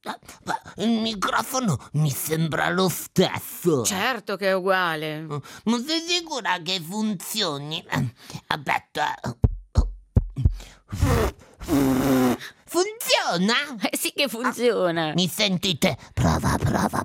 Il microfono mi sembra lo stesso. Certo che è uguale. Ma sei sicura che funzioni? Aspetta. Funziona? Sì che funziona. Mi sentite? Prova.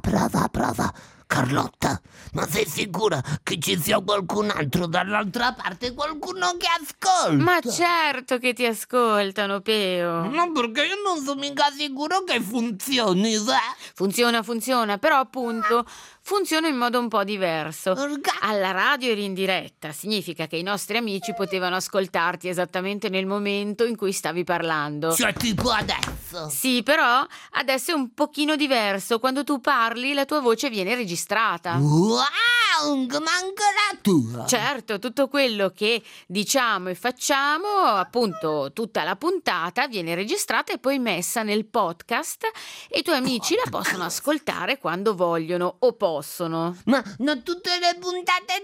Carlotta, ma sei sicura che ci sia qualcun altro dall'altra parte? Qualcuno che ascolta? Ma certo che ti ascoltano, Peo. No, perché io non sono mica sicuro che funzioni, Funziona, però appunto funziona in modo un po' diverso. Alla radio eri in diretta, significa che i nostri amici potevano ascoltarti esattamente nel momento in cui stavi parlando. Cioè tipo adesso? Sì, però adesso è un pochino diverso. Quando tu parli la tua voce viene registrata. Wow, ma anche la tua? Certo, tutto quello che diciamo e facciamo, appunto tutta la puntata viene registrata e poi messa nel podcast e i tuoi amici la possono ascoltare quando vogliono o possono. Ma tutte le puntate,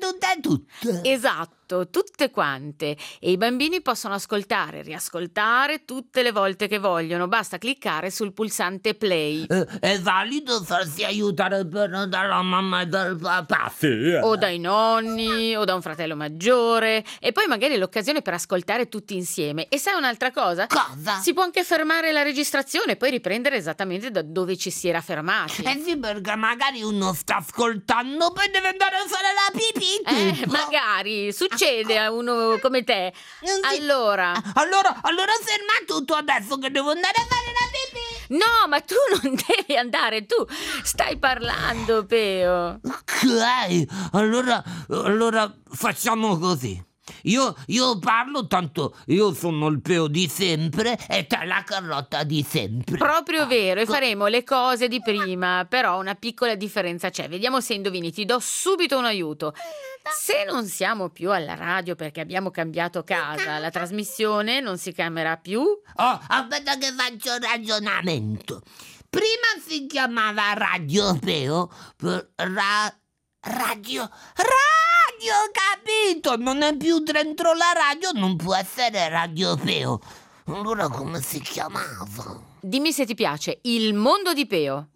tutte? Esatto, tutte quante. E i bambini possono ascoltare e riascoltare tutte le volte che vogliono. Basta cliccare sul pulsante play. È valido farsi aiutare dalla mamma e dal papà? Sì. O dai nonni, o da un fratello maggiore. E poi magari è l'occasione per ascoltare tutti insieme. E sai un'altra cosa? Cosa? Si può anche fermare la registrazione e poi riprendere esattamente da dove ci si era fermati. Sì, perché magari uno sta ascoltando, poi deve andare a fare la pipì. Magari succede a uno come te. Allora ferma tutto adesso che devo andare a fare la pipì. No, ma tu non devi andare, tu stai parlando, Peo. Ok, allora facciamo così. Io parlo, tanto io sono il Peo di sempre e te la Carlotta di sempre. Proprio vero, e faremo le cose di prima, però una piccola differenza c'è. Vediamo se indovini, ti do subito un aiuto. Se non siamo più alla radio perché abbiamo cambiato casa, la trasmissione non si chiamerà più. Aspetta che faccio un ragionamento. Prima si chiamava Radio Peo per radio, capito? Non è più dentro la radio, non può essere Radio Peo. Allora come si chiamava? Dimmi se ti piace, Il mondo di Peo.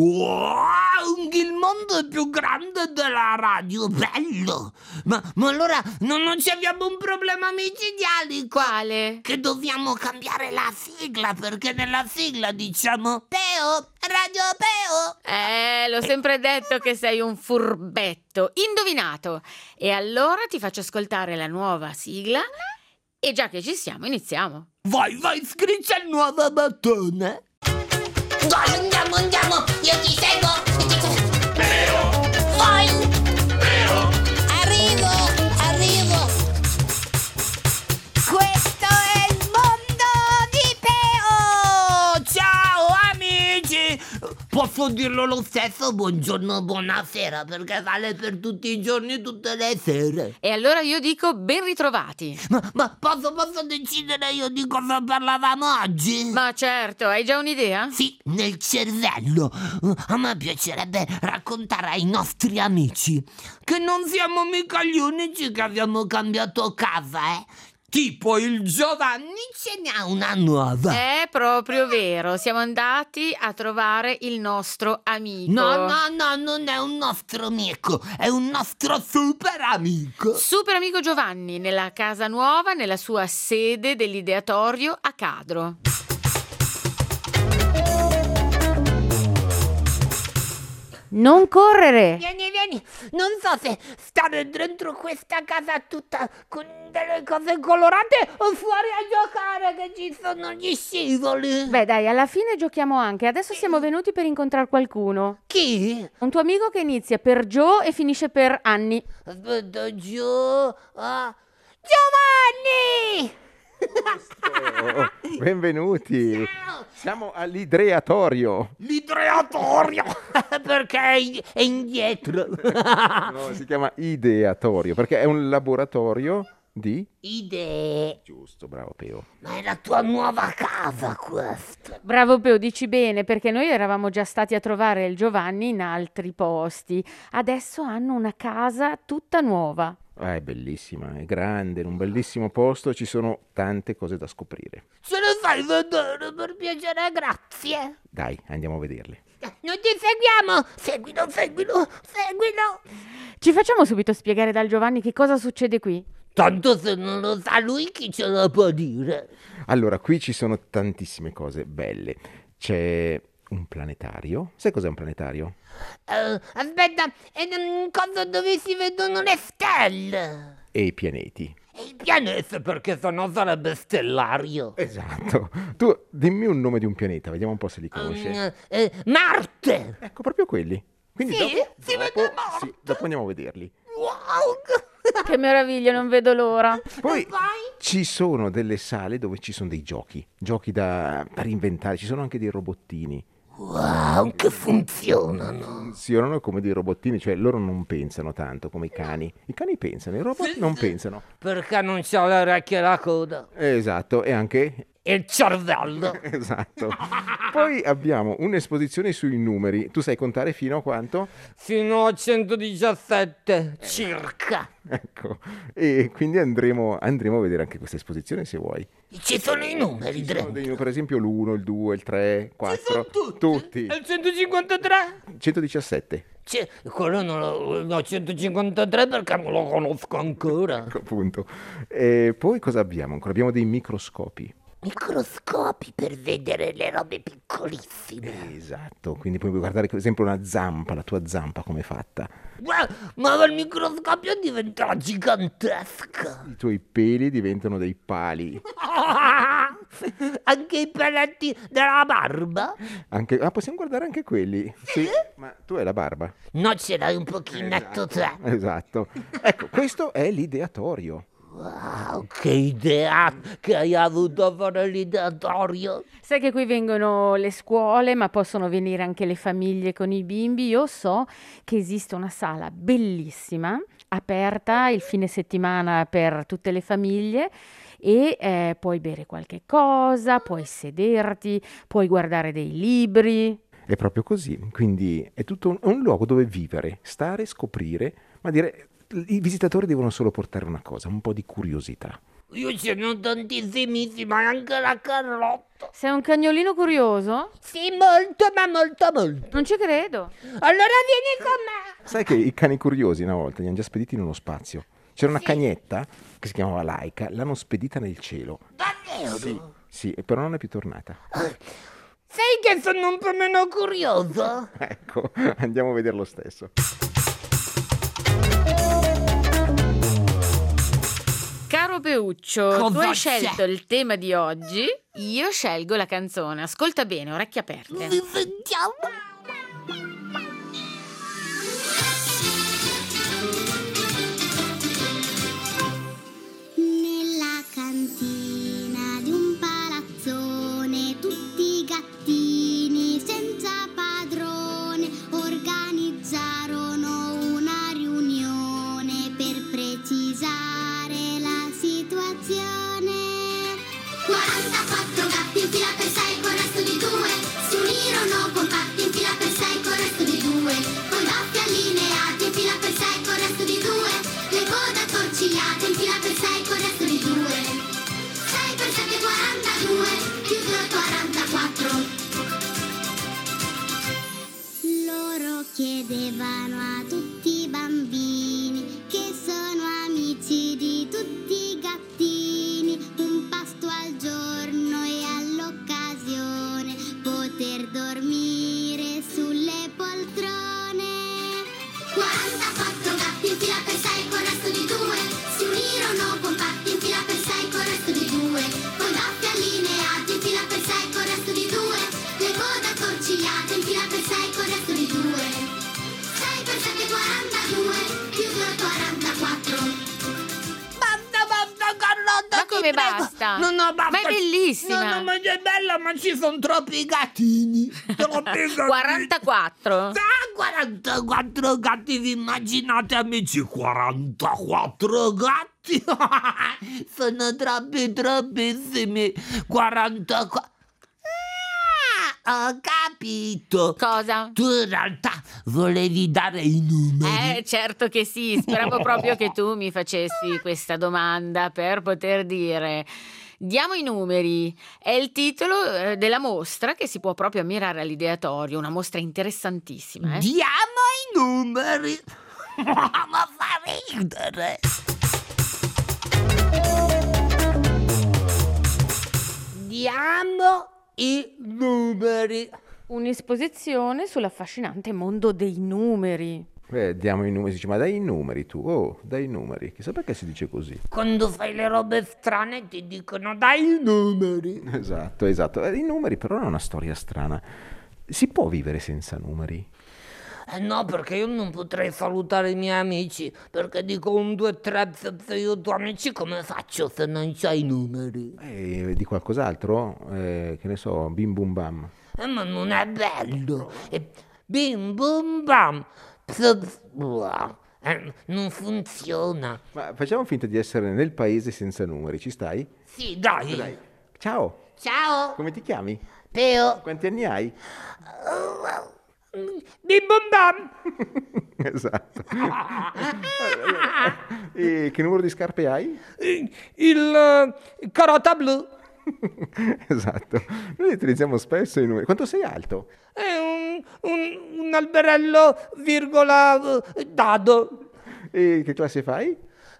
Wow, il mondo è più grande della radio, bello! Ma allora non ci abbiamo un problema micidiale? Quale? Che dobbiamo cambiare la sigla, perché nella sigla diciamo Peo, Radio Peo. L'ho sempre detto che sei un furbetto. Indovinato. E allora ti faccio ascoltare la nuova sigla e già che ci siamo iniziamo. Vai, scriccia il nuovo bottone. Dai, andiamo, io ti seguo. Peo, Vai, Peo, arrivo. Questo è il mondo di Peo. Ciao amici. Posso dirlo lo stesso? Buongiorno, buonasera, perché vale per tutti i giorni, tutte le sere. E allora io dico ben ritrovati. Ma posso decidere io di cosa parlavamo oggi? Ma certo, hai già un'idea? Sì, nel cervello. A me piacerebbe raccontare ai nostri amici che non siamo mica gli unici che abbiamo cambiato casa, Tipo il Giovanni ce n'ha una nuova. È proprio vero, siamo andati a trovare il nostro amico. No, non è un nostro amico, è un nostro super amico. Super amico Giovanni, nella casa nuova, nella sua sede dell'ideatorio a Cadro. Non correre! Vieni, non so se stare dentro questa casa tutta con delle cose colorate o fuori a giocare che ci sono gli scivoli. Beh dai, alla fine giochiamo anche. Adesso siamo venuti per incontrare qualcuno. Chi? Un tuo amico che inizia per Gio e finisce per Anni. Aspetta, Giovanni! Benvenuti. Ciao. Siamo all'idreatorio. L'idreatorio! Perché è indietro. No, si chiama ideatorio perché è un laboratorio di Idee. Giusto, bravo Peo. Ma è la tua nuova casa questa. Bravo Peo, dici bene, perché noi eravamo già stati a trovare il Giovanni in altri posti. Adesso hanno una casa tutta nuova. È bellissima, è grande, in un bellissimo posto, ci sono tante cose da scoprire. Se ne fai vedere, per piacere, grazie. Dai, andiamo a vederli. Noi ti seguiamo. Seguilo. Ci facciamo subito spiegare dal Giovanni che cosa succede qui? Tanto se non lo sa lui, chi ce lo può dire? Allora, qui ci sono tantissime cose belle. C'è un planetario. Sai cos'è un planetario? Aspetta, è un coso dove si vedono le stelle. E i pianeti. E il pianeta, perché sennò sarebbe stellario. Esatto. Tu dimmi un nome di un pianeta, vediamo un po' se li conosci. Marte. Ecco, proprio quelli. Quindi Sì? Si vede Marte? sì, dopo andiamo a vederli. Wow. Che meraviglia, non vedo l'ora. Poi Vai. ci sono delle sale dove ci sono dei giochi per inventare, ci sono anche dei robottini. Wow, che funzionano. Funzionano come dei robottini, cioè loro non pensano tanto come i cani. I cani pensano, i robot non pensano. Perché non c'ha le orecchie e la coda. Esatto, e anche... Il cervello. Esatto. Poi abbiamo un'esposizione sui numeri. Tu sai contare fino a quanto? Fino a 117 circa. Ecco, e quindi andremo a vedere anche questa esposizione se vuoi. Ci sono i numeri, Ci sono Dre. dei, per esempio l'1, il 2, il 3, il 4. Tutti. E il 153? 117. Quello non lo 153 perché non lo conosco ancora. Ecco, appunto. E poi cosa abbiamo ancora? Abbiamo dei microscopi. Microscopi per vedere le robe piccolissime. Esatto, quindi puoi guardare per esempio una zampa, la tua zampa come è fatta. Ma il microscopio diventa gigantesca. I tuoi peli diventano dei pali. Anche i peletti della barba? Possiamo guardare anche quelli. Sì, ma tu hai la barba. No, ce l'hai un pocchinetto te. Esatto. Ecco, questo è l'ideatorio. Wow, che idea che hai avuto a fare l'ideatorio. Sai che qui vengono le scuole, ma possono venire anche le famiglie con i bimbi. Io so che esiste una sala bellissima, aperta il fine settimana per tutte le famiglie e puoi bere qualche cosa, puoi sederti, puoi guardare dei libri. È proprio così, quindi è tutto un luogo dove vivere, stare, scoprire, ma dire i visitatori devono solo portare una cosa, un po' di curiosità. Io ce ne ho tantissimissima, anche la Carlotta. Sei un cagnolino curioso? Sì, molto, ma molto. Non ci credo. Allora vieni con me. Sai che i cani curiosi una volta li hanno già spediti nello spazio. C'era una cagnetta che si chiamava Laika, l'hanno spedita nel cielo. Davvero? Sì, però non è più tornata. Sai che sono un po' meno curioso? Ecco, andiamo a vedere lo stesso. Caro Peuccio, tu Cosa hai c'è? scelto il tema di oggi, io scelgo la canzone. Ascolta bene, orecchie aperte. Vi sentiamo. Nella cantina di un palazzone, tutti gattini senza padrone organizzarono una riunione per precisare la situazione. 44 gatti in fila per 6 con resto di 2 si unirono compatti in fila per 6 con resto di 2 con baffi allineati in fila per 6 con resto di 2 le code attorcigliate in fila per 6 con resto di 2 6 per 7 42 più 2 44. Loro chiedevano a tutti i bambini che sono amici di tutti i gattini un pasto al giorno e all'occasione poter dormire sulle poltrone. 44 gatti in fila per 6 con resto di 2 si unirono compatti in fila per 6 con resto di 2 con baffi allineati in fila per 6 con resto di 2 le code attorcigliate in fila per 6 con resto di 2 6 per 7 42 più 2 44. Basta, Carlotta. Ma ti come prego. basta? No, basta. Ma è bellissima. No, ma è bella, ma ci sono troppi gattini. Troppi gattini. 44. Ah, 44 gatti, vi immaginate amici? 44 gatti? Sono troppissimi. 44. Ho capito. capito. Cosa? Tu in realtà volevi dare i numeri. Certo che sì, speravo proprio che tu mi facessi questa domanda per poter dire: diamo i numeri. È il titolo della mostra che si può proprio ammirare all'ideatorio, una mostra interessantissima. Diamo i numeri. Ma fa ridere. Diamo i numeri. Un'esposizione sull'affascinante mondo dei numeri. Diamo i numeri, si dice, ma dai i numeri tu, dai i numeri. Chissà perché si dice così. Quando fai le robe strane ti dicono dai i numeri. Esatto. I numeri però non è una storia strana. Si può vivere senza numeri? No, perché io non potrei salutare i miei amici, perché dico 1, 2, 3, se io tuoi amici come faccio se non c'hai i numeri? Di qualcos'altro? Che ne so, bim bum bam. Ma non è bello. Bim bum bam. Non funziona. Ma facciamo finta di essere nel paese senza numeri, ci stai? Sì, dai. Ciao, Ciao, come ti chiami? Teo. Quanti anni hai? Bim bum bam. Esatto. E che numero di scarpe hai? Il carota blu. Esatto. Noi utilizziamo spesso i numeri. Quanto sei alto? È un alberello, virgola, dado. E che classe fai?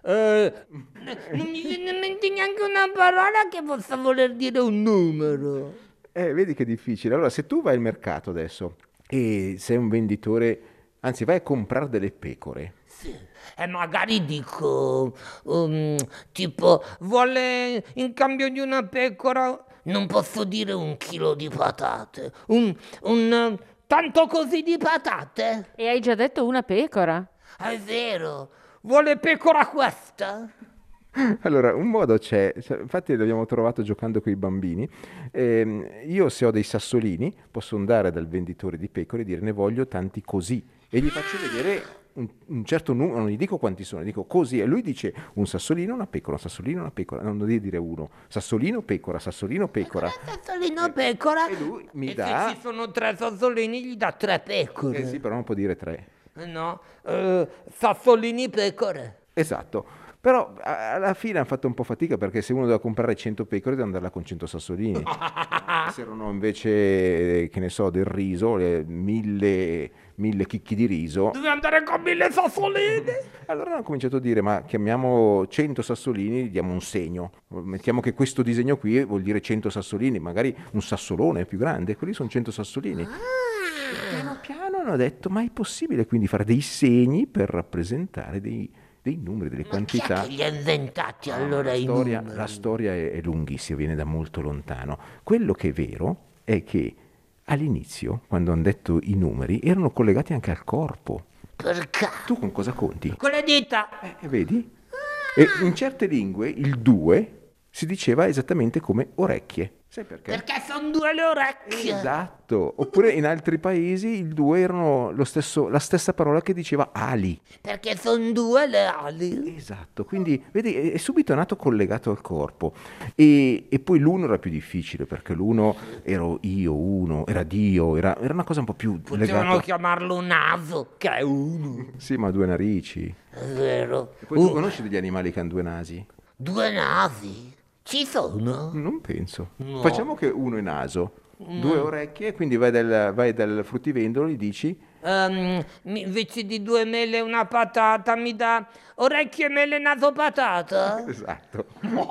Non mi viene in mente neanche una parola che possa voler dire un numero. Vedi che è difficile. Allora, se tu vai al mercato adesso e sei un venditore, anzi vai a comprare delle pecore. Sì. E magari dico, tipo, vuole in cambio di una pecora, non posso dire 1 chilo di patate, un tanto così di patate. E hai già detto una pecora? È vero, vuole pecora questa? Allora, un modo c'è, infatti l'abbiamo trovato giocando con i bambini. Io se ho dei sassolini posso andare dal venditore di pecore e dire ne voglio tanti così e gli faccio vedere un certo numero, non gli dico quanti sono, gli dico così e lui dice un sassolino, una pecora, un sassolino, una pecora, non devi dire uno, sassolino, pecora, sassolino, pecora. Sassolino, pecora. E lui mi e dà... se ci sono 3 sassolini gli dà 3 pecore. sì, però non può dire 3. No, sassolini pecore. Esatto. Però alla fine hanno fatto un po' fatica perché se uno doveva comprare 100 pecore deve andarla con 100 sassolini. Se erano invece, che ne so, del riso, 1000 chicchi di riso. Devi andare con 1000 sassolini. Allora hanno cominciato a dire, ma chiamiamo 100 sassolini, diamo un segno. Mettiamo che questo disegno qui vuol dire 100 sassolini, magari un sassolone più grande, quelli sono 100 sassolini. E piano piano hanno detto, ma è possibile quindi fare dei segni per rappresentare dei numeri, delle quantità. Chi li ha inventati allora i numeri? La storia è lunghissima, viene da molto lontano. Quello che è vero è che all'inizio, quando hanno detto i numeri, erano collegati anche al corpo. Perché? Tu con cosa conti? Con le dita. Vedi? E in certe lingue il 2 si diceva esattamente come orecchie. Sai perché? Perché sono 2 le orecchie. Esatto. Oppure in altri paesi il 2 erano la stessa parola che diceva ali. Perché sono 2 le ali. Esatto, quindi vedi è subito nato collegato al corpo e poi l'uno era più difficile perché l'uno ero io, uno, era Dio, era una cosa un po' più Potevano legata. chiamarlo naso, che è uno. Sì, ma 2 narici. È vero. E poi tu conosci degli animali che hanno 2 nasi? 2 nasi? Ci sono? Non penso. No. Facciamo che uno è naso, 2 orecchie, quindi vai dal fruttivendolo e gli dici Invece di 2 mele e una patata mi dà orecchie, mele, naso, patata? esatto.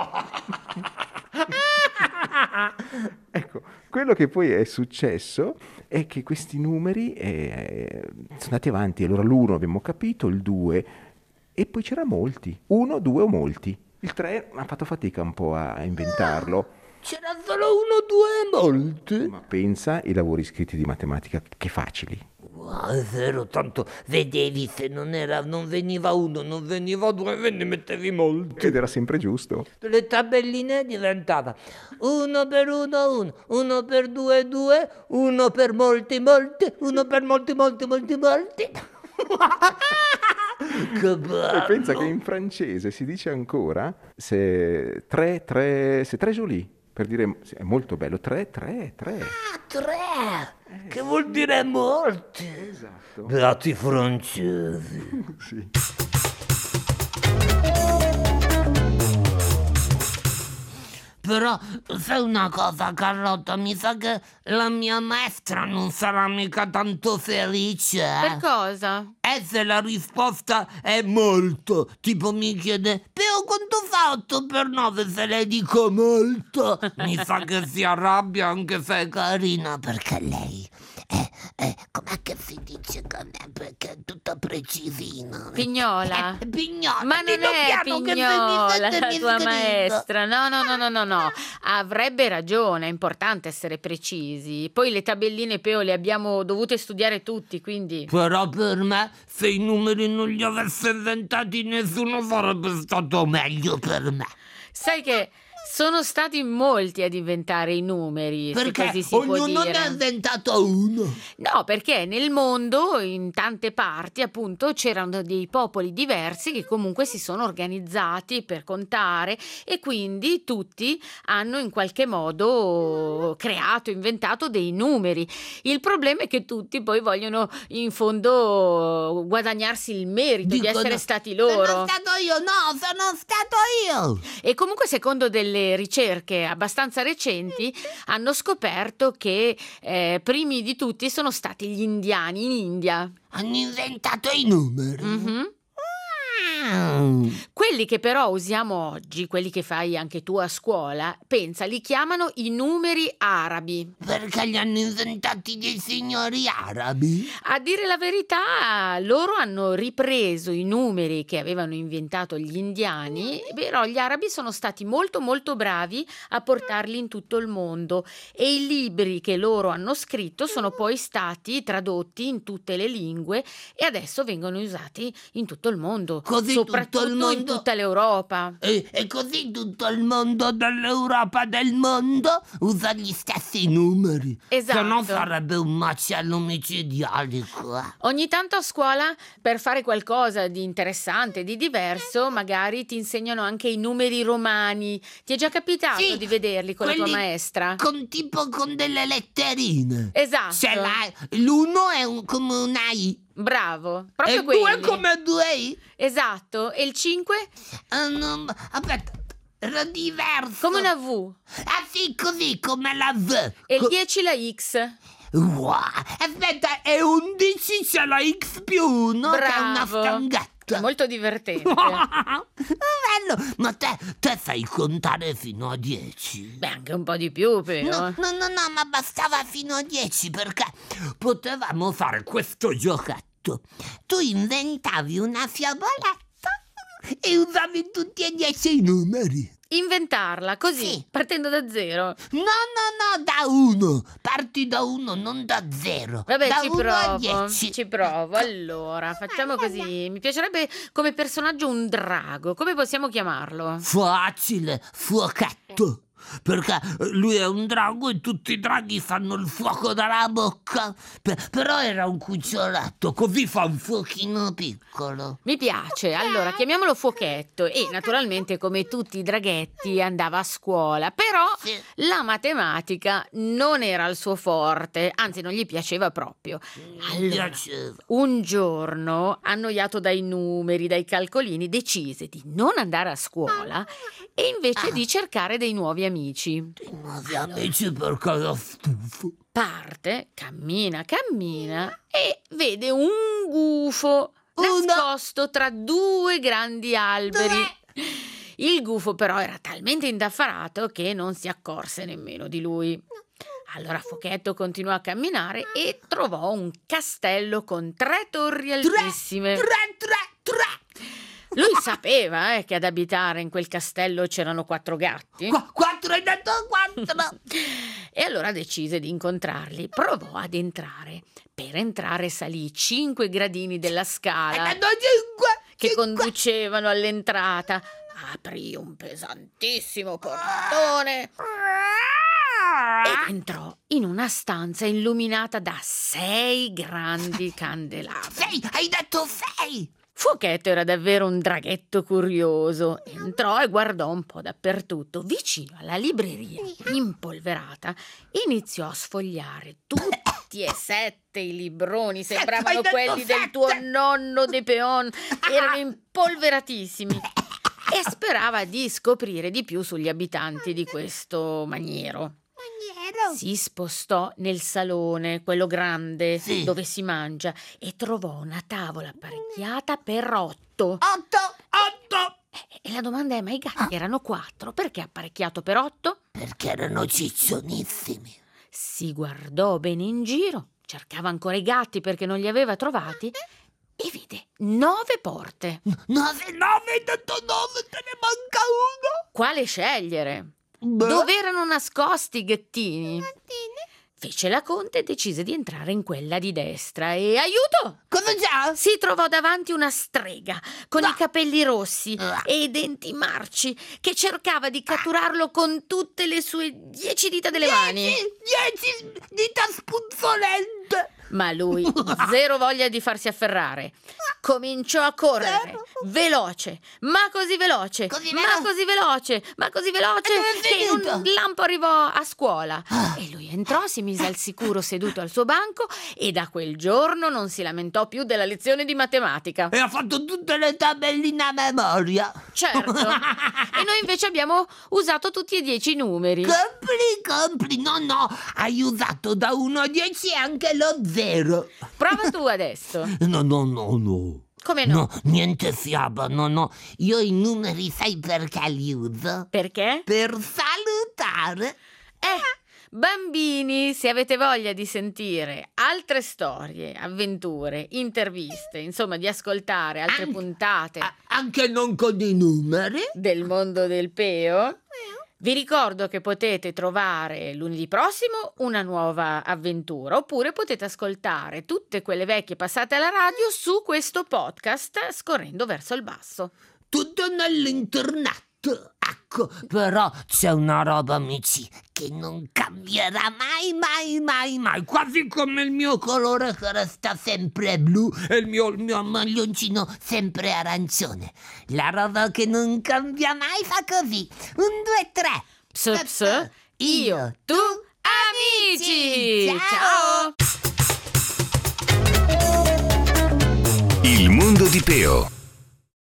Ecco, quello che poi è successo è che questi numeri sono andati avanti. Allora l'1 abbiamo capito, il 2 e poi c'era molti. 1, 2 o molti. Il 3 ha fatto fatica un po' a inventarlo. C'era solo 1, 2 e molti. Ma pensa ai lavori scritti di matematica, che facili. Wow, è vero, tanto vedevi se non veniva 1, non veniva 2, ne mettevi molti. Ed era sempre giusto. Le tabelline diventava 1 per 1, 1, 1 per 2, 2, 1 per molti, molti, 1 per molti, molti, molti, molti. Che bello. E pensa che in francese si dice ancora se tre joli, per dire, sì, è molto bello, 3. Ah, 3, che vuol dire molti. Esatto. Beati francesi. Sì. Però sai una cosa, Carlotta, mi sa che la mia maestra non sarà mica tanto felice. Per cosa? Se la risposta è molto, tipo mi chiede, Pio quanto fa 8 per 9 se le dico molto? Mi sa che si arrabbia anche se è carina, perché lei com'è che si dice con me? Perché è tutta precisina. Pignola. Pignola. Ma non dillo è piano che se mi Pignola sente la mi tua sgrido. maestra. No. Avrebbe ragione, è importante essere precisi. Poi le tabelline Peo le abbiamo dovute studiare tutti, quindi... Però per me, se i numeri non li avesse inventati nessuno, sarebbe stato meglio per me. Sai che sono stati molti ad inventare i numeri, se Perché così si può ognuno ne dire. ha inventato uno. No, perché nel mondo, in tante parti, appunto, c'erano dei popoli diversi che comunque si sono organizzati per contare e quindi tutti hanno in qualche modo creato, inventato dei numeri. Il problema è che tutti poi vogliono in fondo guadagnarsi il merito di Dicono, essere stati loro. Sono stato io. E comunque secondo delle ricerche abbastanza recenti hanno scoperto che primi di tutti sono stati gli indiani in India. Hanno inventato i numeri. Mhm. Ah. Quelli che però usiamo oggi, quelli che fai anche tu a scuola, pensa, li chiamano i numeri arabi. Perché li hanno inventati dei signori arabi? A dire la verità, loro hanno ripreso i numeri che avevano inventato gli indiani, però gli arabi sono stati molto molto bravi a portarli in tutto il mondo e i libri che loro hanno scritto sono poi stati tradotti in tutte le lingue e adesso vengono usati in tutto il mondo, Così soprattutto tutto il mondo? in tutta l'Europa. E così tutto il mondo dell'Europa del mondo usa gli stessi numeri. Esatto. Se no sarebbe un macello micidiale qua. Ogni tanto a scuola, per fare qualcosa di interessante, di diverso, magari ti insegnano anche i numeri romani. Ti è già capitato Sì, di vederli con la tua quelli maestra? con delle letterine. Esatto. L'uno è come una I. Bravo, E proprio il 2 quelli. è come 2 I. Esatto, e il 5 Aspetta, era diverso. come una V Ah sì, così, come la V. e il 10 la X. Wow. Aspetta, e 11 c'è la X più 1, che è una Bravo. stanghetta. È molto divertente. Bello, ma te sai contare fino a 10? Beh, anche un po' di più, però. No, ma bastava fino a 10 perché potevamo fare questo giochetto. Tu inventavi una fiaboletta e usavi tutti e 10 i numeri. Inventarla così, Sì. partendo da zero. No, da 1. Parti da 1, non da 0. Vabbè, da ci 1 a provo. 10. Ci provo. Allora, facciamo così. Mi piacerebbe come personaggio un drago. Come possiamo chiamarlo? Facile, fuochetto. Perché lui è un drago e tutti i draghi fanno il fuoco dalla bocca. Però era un cuccioletto, così fa un fuochino piccolo. Mi piace. Allora, chiamiamolo Fuochetto. E naturalmente, come tutti i draghetti, andava a scuola. Però Sì. la matematica non era il suo forte, anzi, non gli piaceva proprio. Mi piaceva. Un giorno, annoiato dai numeri, dai calcolini, decise di non andare a scuola e invece di cercare dei nuovi amici. I nuovi amici perché ero stufo. Parte, cammina e vede un gufo nascosto tra due grandi alberi. Il gufo però era talmente indaffarato che non si accorse nemmeno di lui. Allora Fuochetto continuò a camminare e trovò un castello con 3 torri altissime. Tre. Lui sapeva che ad abitare in quel castello c'erano 4 gatti. 4, hai detto 4. E allora decise di incontrarli. Provò ad entrare. Per entrare salì 5 gradini della scala Hai detto 5. che conducevano all'entrata. Aprì un pesantissimo portone ed entrò in una stanza illuminata da 6 grandi candelabri. 6, hai detto 6. Fuochetto era davvero un draghetto curioso. Entrò e guardò un po' dappertutto. Vicino alla libreria, impolverata, iniziò a sfogliare tutti e 7 i libroni. Sembravano Hai detto quelli del 7? tuo nonno De Peon. Erano impolveratissimi. E sperava di scoprire di più sugli abitanti di questo maniero. Si spostò nel salone, quello grande, Sì. dove si mangia, e trovò una tavola apparecchiata per 8. 8. E la domanda è: ma i gatti erano 4? Perché apparecchiato per 8? Perché erano ciccionissimi. Si guardò bene in giro, cercava ancora i gatti perché non li aveva trovati, e vide 9 porte. 9, hai detto 9, te ne manca uno. Quale scegliere? Beh. Dove erano nascosti i gattini? Fece la conta e decise di entrare in quella di destra e, aiuto! Cosa c'è? Si trovò davanti una strega con i capelli rossi Ah. e i denti marci che cercava di catturarlo con tutte le sue 10 dita delle mani. 10 dita spunzolente. Ma lui, zero voglia di farsi afferrare. Cominciò a correre, veloce, ma così veloce, Così ma veloce. così veloce, ma così veloce, E dove è che in finito? un lampo arrivò a scuola. Ah. E lui entrò, si mise al sicuro seduto al suo banco e da quel giorno non si lamentò più della lezione di matematica. E ha fatto tutte le tabelline a memoria. Certo. E noi invece abbiamo usato tutti e 10 i numeri. Compli. No, hai usato da 1 a 10 anche lo 0. Prova tu adesso. No. Come no? No, niente fiaba, no. Io i numeri sai perché li uso? Perché? Per salutare. Bambini, se avete voglia di sentire altre storie, avventure, interviste, insomma di ascoltare altre puntate Anche non con i numeri. del mondo del Peo, vi ricordo che potete trovare lunedì prossimo una nuova avventura, oppure potete ascoltare tutte quelle vecchie passate alla radio su questo podcast scorrendo verso il basso. Tutto nell'internet. Ecco, però c'è una roba, amici, che non cambierà mai, quasi come il mio colore che resta sempre blu e il mio maglioncino sempre arancione. La roba che non cambia mai fa così: 1, 2, 3. Ps, io, tu, amici! Ciao! Ciao! Il mondo di Peo.